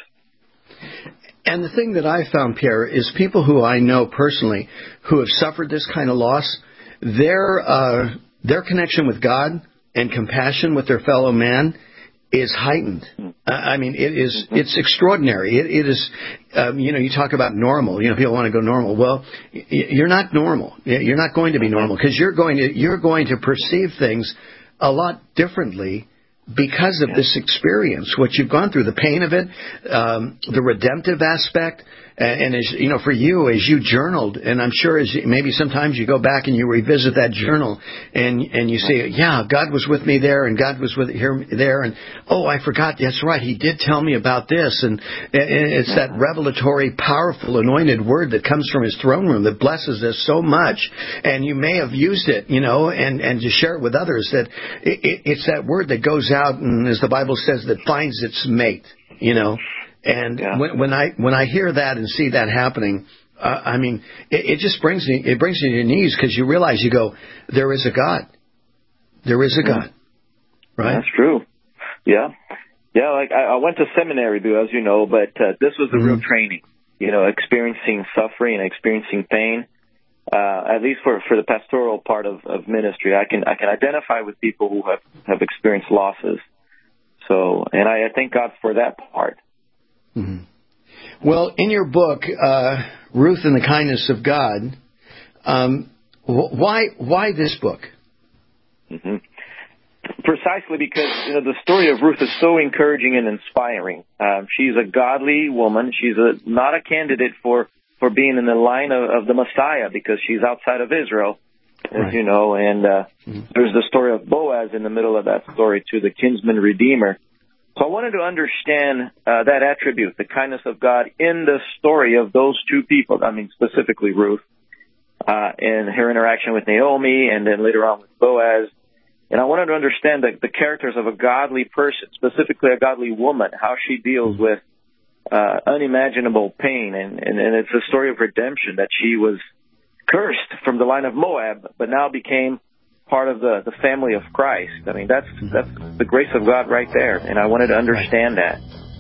And the thing that I found, Pierre, is people who I know personally who have suffered this kind of loss, their uh, their connection with God and compassion with their fellow man is heightened. I mean, it is, it's extraordinary. It, it is, um, you know, you talk about normal. You know, people want to go normal. Well, you're not normal. You're not going to be normal because you're going to, you're going to perceive things a lot differently because of this experience, what you've gone through, the pain of it, um, the redemptive aspect. And, as you know, for you, as you journaled, and I'm sure as you, maybe sometimes you go back and you revisit that journal, and and you say, yeah, God was with me there, and God was with here there, and oh, I forgot. That's right, He did tell me about this, and, and it's that revelatory, powerful, anointed word that comes from His throne room that blesses us so much. And you may have used it, you know, and and to share it with others. That it, it, it's that word that goes out, and as the Bible says, that finds its mate, you know. And yeah. when, when I when I hear that and see that happening, uh, I mean, it, it just brings me it brings you to your knees because you realize you go, there is a God, there is a God, right? That's true. Yeah, yeah. Like I, I went to seminary, Bill, as you know, but uh, this was the mm-hmm. real training. You know, experiencing suffering and experiencing pain. Uh, at least for for the pastoral part of, of ministry, I can I can identify with people who have, have experienced losses. So, and I, I thank God for that part. Mm-hmm. Well, in your book, uh, Ruth and the Kindness of God, um, why why this book? Mm-hmm. Precisely because you know the story of Ruth is so encouraging and inspiring. Um, she's a godly woman. She's a, not a candidate for, for being in the line of, of the Messiah because she's outside of Israel, as right. you know. And uh, mm-hmm. there's the story of Boaz in the middle of that story too, the kinsman redeemer. So I wanted to understand uh, that attribute, the kindness of God, in the story of those two people. I mean, specifically Ruth, uh, and her interaction with Naomi, and then later on with Boaz. And I wanted to understand the, the characters of a godly person, specifically a godly woman, how she deals with uh, unimaginable pain. And, and, and it's a story of redemption, that she was cursed from the line of Moab, but now became part of the, the family of Christ. I mean, that's that's the grace of God right there, and I wanted to understand that.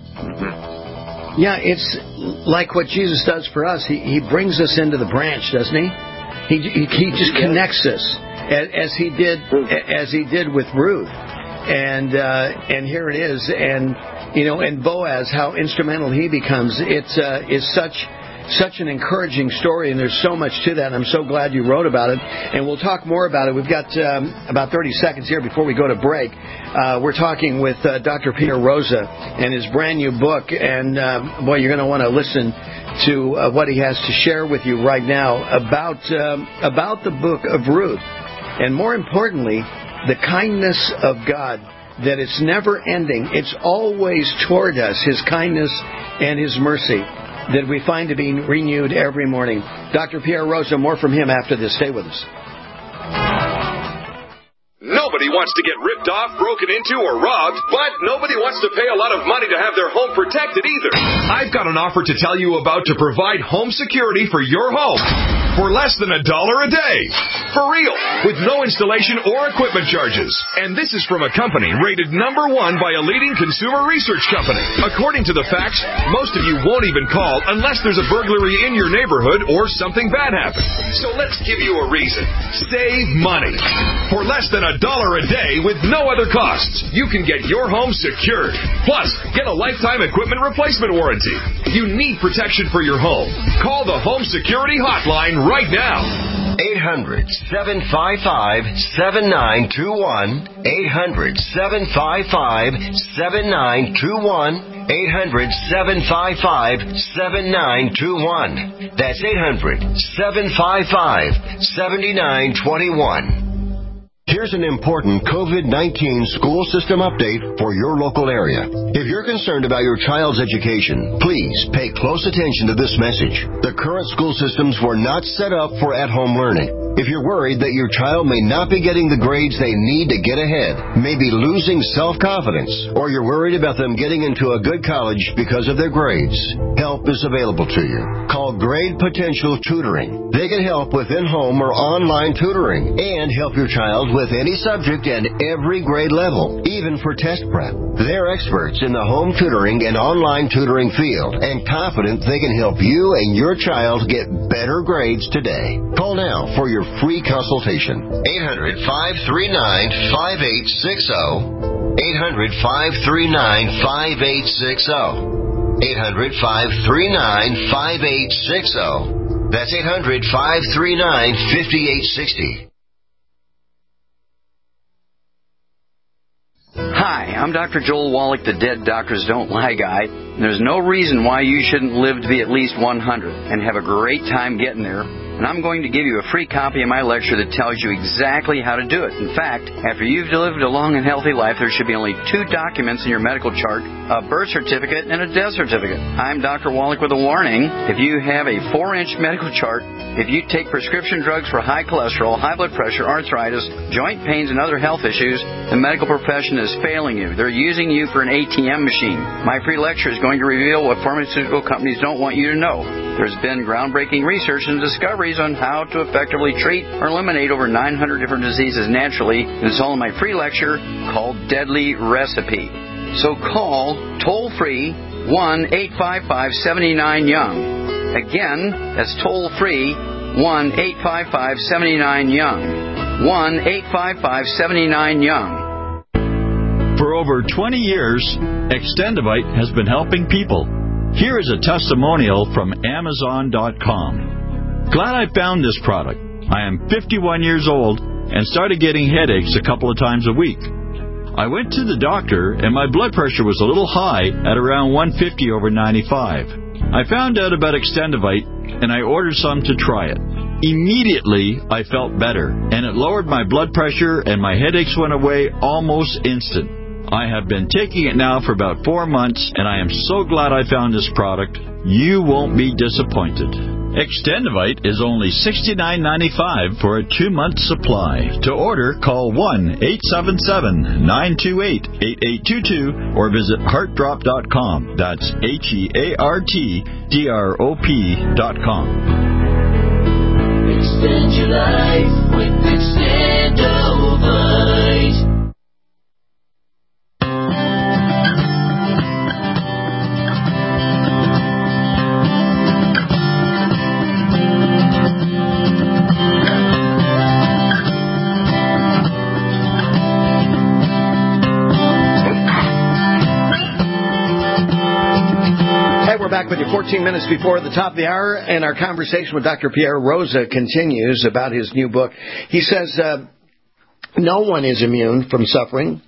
Mm-hmm. Yeah, it's like what Jesus does for us. He he brings us into the branch, doesn't he? He he, he just connects us as, as he did as he did with Ruth, and uh, and here it is, and you know, and Boaz, how instrumental he becomes. It's uh, is such. Such an encouraging story, and there's so much to that. I'm so glad you wrote about it, and we'll talk more about it. We've got um, about thirty seconds here before we go to break. Uh, we're talking with uh, Doctor Peter Rosa and his brand new book, and uh, boy, you're going to want to listen to uh, what he has to share with you right now about um, about the book of Ruth, and more importantly, the kindness of God. That it's never ending. It's always toward us, His kindness and His mercy, that we find to be renewed every morning. Doctor Pierre Rosa, more from him after this. Stay with us. Nobody wants to get ripped off, broken into, or robbed, but nobody wants to pay a lot of money to have their home protected either. I've got an offer to tell you about to provide home security for your home for less than a dollar a day. For real, with no installation or equipment charges. And this is from a company rated number one by a leading consumer research company. According to the facts, most of you won't even call unless there's a burglary in your neighborhood or something bad happens. So let's give you a reason. Save money. For less than a dollar a day with no other costs, you can get your home secured. Plus, get a lifetime equipment replacement warranty. You need protection for your home. Call the Home Security Hotline right now. eight hundred, seven five five, seven nine two one. eight hundred, seven five five, seven nine two one. eight hundred, seven five five, seven nine two one. That's eight hundred, seven five five, seven nine two one. Here's an important COVID nineteen school system update for your local area. If you're concerned about your child's education, please pay close attention to this message. The current school systems were not set up for at-home learning. If you're worried that your child may not be getting the grades they need to get ahead, may be losing self-confidence, or you're worried about them getting into a good college because of their grades, help is available to you. Call Grade Potential Tutoring. They can help with in-home or online tutoring and help your child with any subject and every grade level, even for test prep. They're experts in the home tutoring and online tutoring field and confident they can help you and your child get better grades today. Call now for your free consultation. eight hundred, five three nine, five eight six zero. eight hundred, five three nine, five eight six zero. eight hundred, five three nine, five eight six zero. That's eight hundred, five three nine, five eight six zero. Hi, I'm Doctor Joel Wallach, the Dead Doctors Don't Lie guy. There's no reason why you shouldn't live to be at least one hundred and have a great time getting there. And I'm going to give you a free copy of my lecture that tells you exactly how to do it. In fact, after you've lived a long and healthy life, there should be only two documents in your medical chart, a birth certificate and a death certificate. I'm Doctor Wallach with a warning. If you have a four-inch medical chart, if you take prescription drugs for high cholesterol, high blood pressure, arthritis, joint pains, and other health issues, the medical profession is failing you. They're using you for an A T M machine. My free lecture is going to reveal what pharmaceutical companies don't want you to know. There's been groundbreaking research and discoveries on how to effectively treat or eliminate over nine hundred different diseases naturally. It's all in my free lecture called Deadly Recipe. So call toll-free one eight five five, seven nine, young. Again, that's toll-free one eight five five, seven nine, young. one eight five five, seven nine, young. For over twenty years, Extendivite has been helping people. Here is a testimonial from Amazon dot com. Glad I found this product. I am fifty-one years old and started getting headaches a couple of times a week. I went to the doctor and my blood pressure was a little high at around one fifty over ninety-five. I found out about Extendivite and I ordered some to try it. Immediately, I felt better and it lowered my blood pressure and my headaches went away almost instant. I have been taking it now for about four months, and I am so glad I found this product. You won't be disappointed. Extendivite is only sixty-nine ninety-five for a two-month supply. To order, call one eight seven seven, nine two eight, eight eight two two or visit heart drop dot com. That's H E A R T D R O P dot com. Extend your life with Extendivite. Back with you fourteen minutes before the top of the hour, and our conversation with Doctor Pierre Rosa continues about his new book. He says, uh, no one is immune from suffering.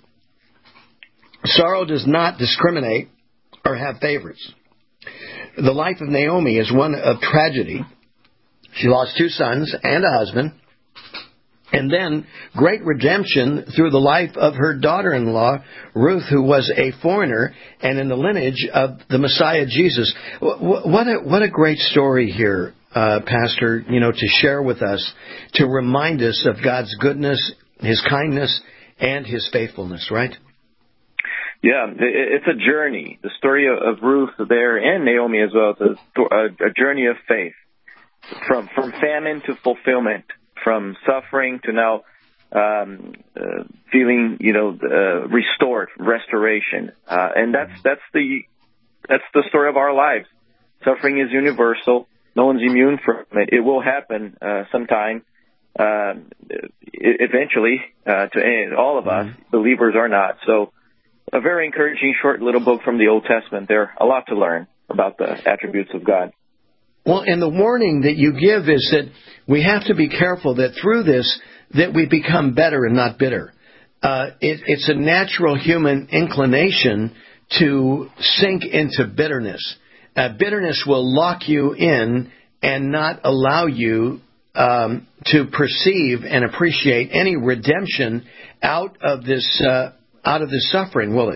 Sorrow does not discriminate or have favorites. The life of Naomi is one of tragedy. She lost two sons and a husband, and then great redemption through the life of her daughter-in-law, Ruth, who was a foreigner and in the lineage of the Messiah, Jesus. What a, what a great story here, uh, Pastor, you know, to share with us, to remind us of God's goodness, His kindness, and His faithfulness, right? Yeah, it's a journey. The story of Ruth there and Naomi as well. It's a, a journey of faith from from famine to fulfillment. From suffering to now um, uh, feeling, you know, uh, restored, restoration, uh, and that's that's the that's the story of our lives. Suffering is universal; no one's immune from it. It will happen uh, sometime, uh, eventually, uh, to all of us. Mm-hmm. Believers are not. So, a very encouraging, short little book from the Old Testament. There, a lot to learn about the attributes of God. Well, and the warning that you give is that we have to be careful that through this, that we become better and not bitter. Uh, it, it's a natural human inclination to sink into bitterness. Uh, bitterness will lock you in and not allow you um, to perceive and appreciate any redemption out of this uh, out of this suffering, will it?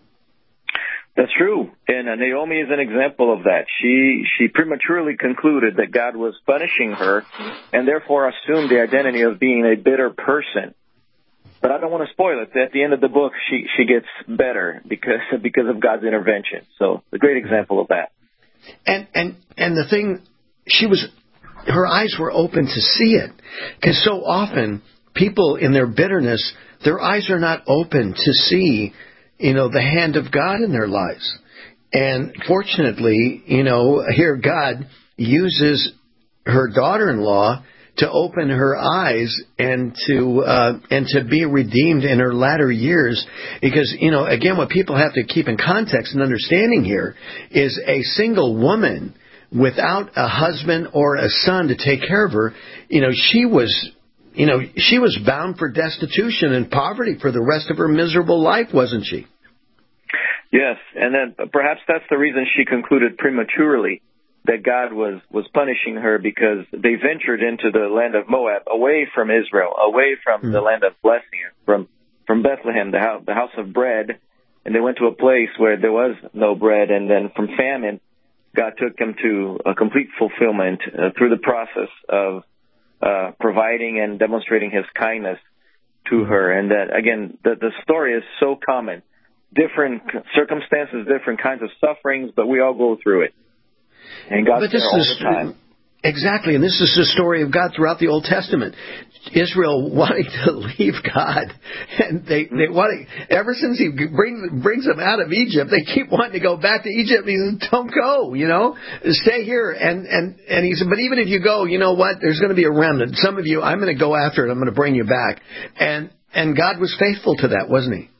That's true, and uh, Naomi is an example of that. She she prematurely concluded that God was punishing her, and therefore assumed the identity of being a bitter person. But I don't want to spoil it. At the end of the book, she she gets better because because of God's intervention. So, a great example of that. And and and the thing, she was, her eyes were open to see it, because so often people in their bitterness, their eyes are not open to see, you know, the hand of God in their lives. And fortunately, you know, here God uses her daughter-in-law to open her eyes and to uh, and to be redeemed in her latter years. Because, you know, again, what people have to keep in context and understanding here is a single woman without a husband or a son to take care of her. You know, she was, you know, she was bound for destitution and poverty for the rest of her miserable life, wasn't she? Yes, and then perhaps that's the reason she concluded prematurely that God was, was punishing her, because they ventured into the land of Moab, away from Israel, away from mm. the land of blessing, from from Bethlehem, the house, the house of bread, and they went to a place where there was no bread, and then from famine, God took them to a complete fulfillment uh, through the process of uh, providing and demonstrating His kindness to her. And that, again, the, the story is so common. Different circumstances, different kinds of sufferings, but we all go through it. And God's but this there all is, the time. Exactly, and this is the story of God throughout the Old Testament. Israel wanting to leave God, and they they want to, ever since He brings brings them out of Egypt, they keep wanting to go back to Egypt. He says, "Don't go, you know, stay here." And and and He said, "But even if you go, you know what? There's going to be a remnant. Some of you, I'm going to go after it. I'm going to bring you back." And and God was faithful to that, wasn't He?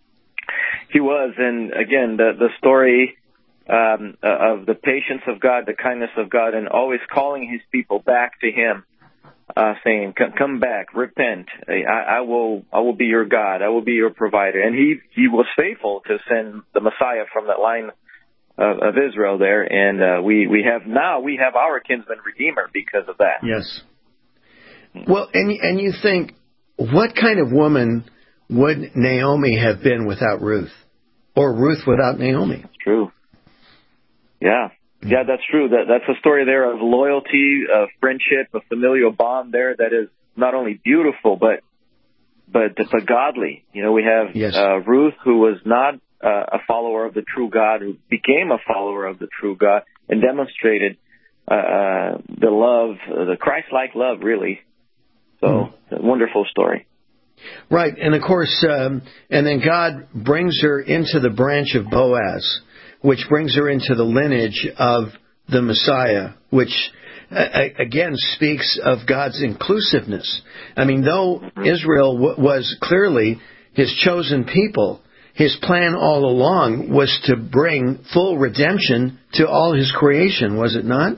He was, and again, the the story um, of the patience of God, the kindness of God, and always calling His people back to Him, uh, saying, "Come back, repent. I, I will, I will be your God. I will be your provider." And He He was faithful to send the Messiah from that line of, of Israel there, and uh, we we have now we have our kinsman redeemer because of that. Yes. Well, and and you think, what kind of woman would Naomi have been without Ruth? Or Ruth without Naomi? That's true. Yeah. Yeah, that's true. That That's a story there of loyalty, of friendship, a familial bond there that is not only beautiful, but but, but godly. You know, we have yes. uh, Ruth, who was not uh, a follower of the true God, who became a follower of the true God and demonstrated uh, the love, the Christ-like love, really. So, mm. a wonderful story. Right, and of course, um, and then God brings her into the branch of Boaz, which brings her into the lineage of the Messiah, which uh, again speaks of God's inclusiveness. I mean, though Israel w- was clearly His chosen people, His plan all along was to bring full redemption to all His creation, was it not?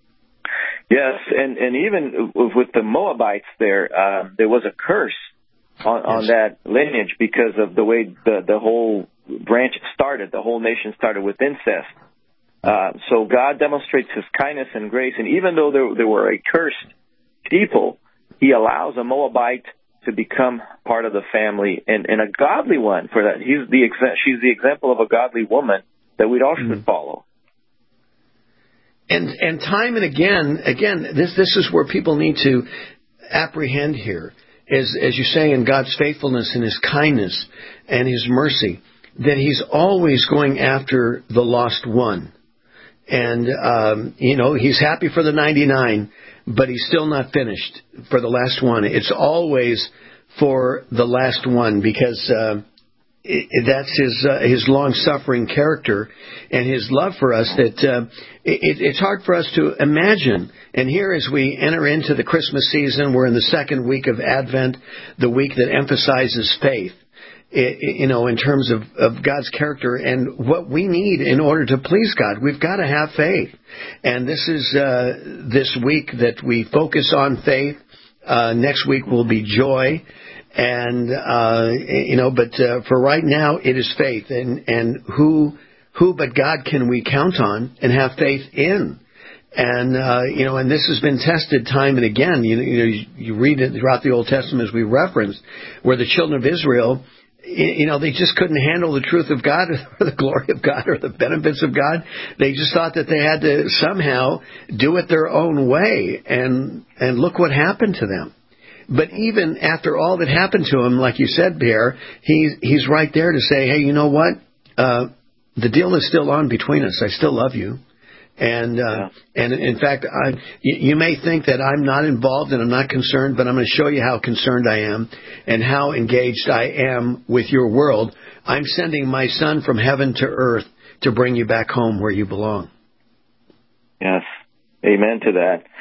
Yes, and, and even with the Moabites there, uh, there was a curse on, on yes. that lineage because of the way the, the whole branch started. The whole nation started with incest. Uh, so God demonstrates His kindness and grace, and even though there, there were a cursed people, He allows a Moabite to become part of the family, and, and a godly one for that. He's the exa- she's the example of a godly woman that we'd all should mm. follow. And and time and again, again, this this is where people need to apprehend here. As, as you say, in God's faithfulness and His kindness and His mercy, that He's always going after the lost one. And, um, you know, He's happy for the ninety-nine, but He's still not finished for the last one. It's always for the last one because uh, it, that's His uh, His long-suffering character and His love for us that uh, it, it's hard for us to imagine. And here, as we enter into the Christmas season, we're in the second week of Advent, the week that emphasizes faith, you know, in terms of, of God's character and what we need in order to please God. We've got to have faith. And this is uh, this week that we focus on faith. Uh, next week will be joy. And, uh, you know, but uh, for right now, it is faith. And, and who, who but God can we count on and have faith in? And, uh, you know, and this has been tested time and again. You, you know, you read it throughout the Old Testament, as we referenced, where the children of Israel, you know, they just couldn't handle the truth of God or the glory of God or the benefits of God. They just thought that they had to somehow do it their own way. And, and look what happened to them. But even after all that happened to him, like you said, Pierre, he's, he's right there to say, hey, you know what? Uh, the deal is still on between us. I still love you. And, uh, yeah. and in fact, I, you may think that I'm not involved and I'm not concerned, but I'm going to show you how concerned I am and how engaged I am with your world. I'm sending my Son from heaven to earth to bring you back home where you belong. Yes. Amen to that.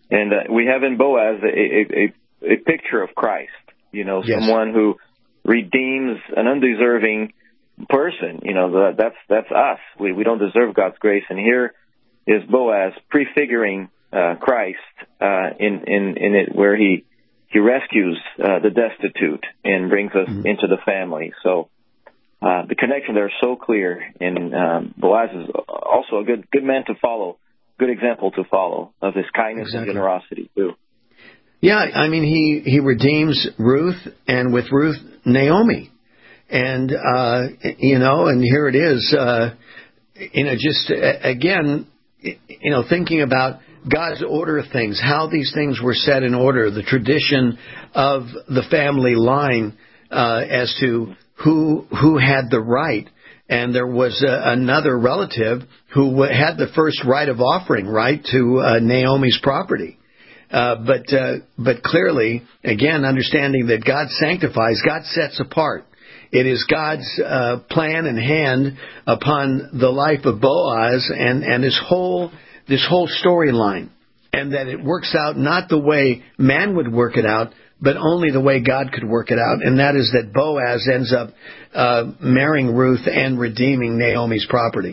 And uh, we have in Boaz a, a, a, a picture of Christ, you know, Yes. someone who redeems an undeserving person. You know, that, that's that's us. We we don't deserve God's grace. And here is Boaz prefiguring uh, Christ uh, in, in, in it where he, he rescues uh, the destitute and brings us mm-hmm. into the family. So uh, the connection there is so clear. And um, Boaz is also a good good man to follow. Good example to follow of his kindness exactly. and generosity, too. Yeah, I mean, he, he redeems Ruth, and with Ruth, Naomi. And, uh, you know, and here it is, uh, you know, just, uh, again, you know, thinking about God's order of things, how these things were set in order, the tradition of the family line uh, as to who who had the right. And there was uh, another relative who had the first right of offering, right, to uh, Naomi's property. Uh, but uh, but clearly, again, understanding that God sanctifies, God sets apart. It is God's uh, plan and hand upon the life of Boaz and, and his whole this whole storyline, and that it works out not the way man would work it out, but only the way God could work it out, and that is that Boaz ends up uh, marrying Ruth and redeeming Naomi's property.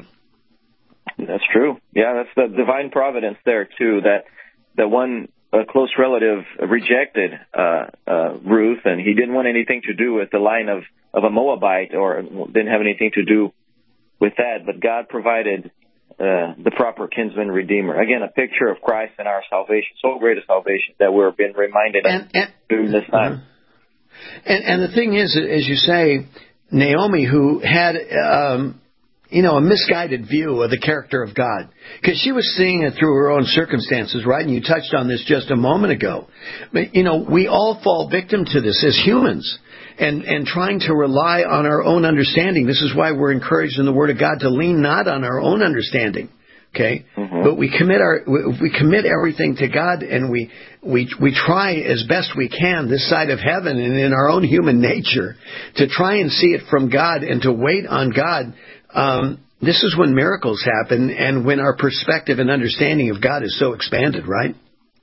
That's true. Yeah, that's the divine providence there, too, that that one a close relative rejected uh, uh, Ruth, and he didn't want anything to do with the line of, of a Moabite, or didn't have anything to do with that, but God provided uh, the proper kinsman redeemer. Again, a picture of Christ and our salvation, so great a salvation that we're being reminded and, of and, during this time. And, and the thing is, as you say, Naomi, who had, um, you know, a misguided view of the character of God, because she was seeing it through her own circumstances, right? And you touched on this just a moment ago. But, you know, we all fall victim to this as humans. And, and trying to rely on our own understanding. This is why we're encouraged in the Word of God to lean not on our own understanding, okay? Mm-hmm. But we commit our we, we commit everything to God, and we we we try as best we can this side of heaven and in our own human nature to try and see it from God and to wait on God. Um, this is when miracles happen, and when our perspective and understanding of God is so expanded, right?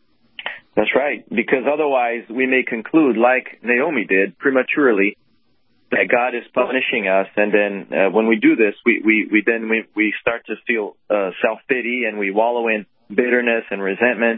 That's right, because otherwise we may conclude, like Naomi did prematurely, that God is punishing us, and then uh, when we do this, we, we, we then we, we start to feel uh, self-pity, and we wallow in bitterness and resentment,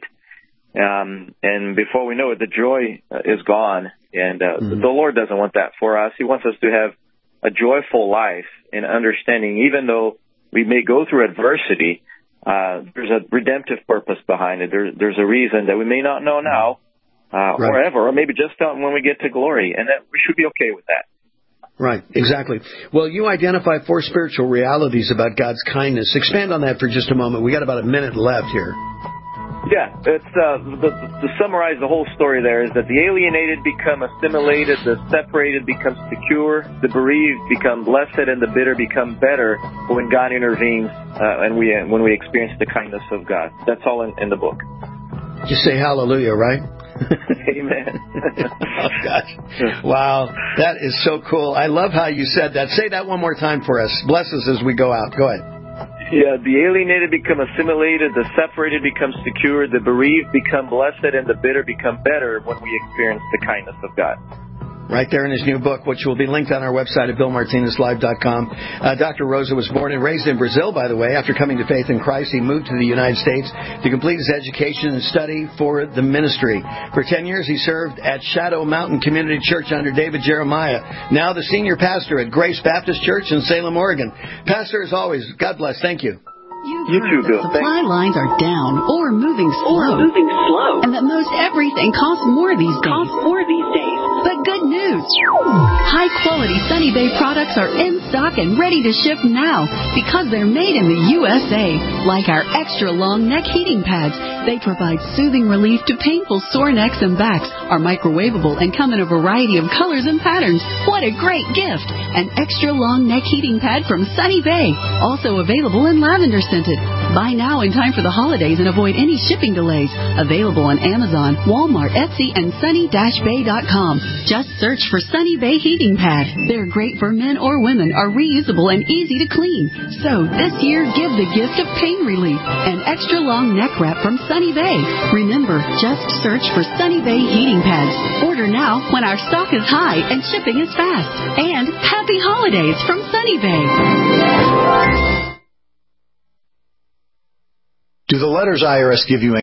um, and before we know it, the joy uh, is gone, and uh, mm-hmm. the Lord doesn't want that for us. He wants us to have a joyful life in understanding, even though we may go through adversity. Uh, there's a redemptive purpose behind it. There, there's a reason that we may not know now, uh, right. or ever, or maybe just when we get to glory, and that we should be okay with that. Right, exactly. Well, you identify four spiritual realities about God's kindness. Expand on that for just a moment. We got about a minute left here. Yeah, it's uh, the, to summarize the whole story there is that the alienated become assimilated, the separated become secure, the bereaved become blessed, and the bitter become better when God intervenes uh, and we uh, when we experience the kindness of God. That's all in, in the book. Just say hallelujah, right? Amen. Oh, gosh. Wow, that is so cool. I love how you said that. Say that one more time for us. Bless us as we go out. Go ahead. Yeah, the alienated become assimilated, the separated become secure, the bereaved become blessed, and the bitter become better when we experience the kindness of God. Right there in his new book, which will be linked on our website at bill martinez live dot com. Uh, Doctor Rosa was born and raised in Brazil, by the way. After coming to faith in Christ, he moved to the United States to complete his education and study for the ministry. For ten years, he served at Shadow Mountain Community Church under David Jeremiah, now the senior pastor at Grace Baptist Church in Salem, Oregon. Pastor, as always, God bless. Thank you. You've you heard too, that Bill. supply Thanks. lines are down or moving slow. Or moving slow. And that most everything costs more these days. Costs more these days. But good news. High-quality Sunny Bay products are in stock and ready to ship now because they're made in the U S A. Like our extra-long neck heating pads. They provide soothing relief to painful sore necks and backs, are microwavable, and come in a variety of colors and patterns. What a great gift! An extra-long neck heating pad from Sunny Bay. Also available in lavender scented. Buy now in time for the holidays and avoid any shipping delays. Available on Amazon, Walmart, Etsy, and sunny dash bay dot com. Just search for Sunny Bay Heating Pad. They're great for men or women, are reusable and easy to clean. So this year, give the gift of pain relief. An extra long neck wrap from Sunny Bay. Remember, just search for Sunny Bay Heating Pads. Order now when our stock is high and shipping is fast. And happy holidays from Sunny Bay. Do the letters I R S give you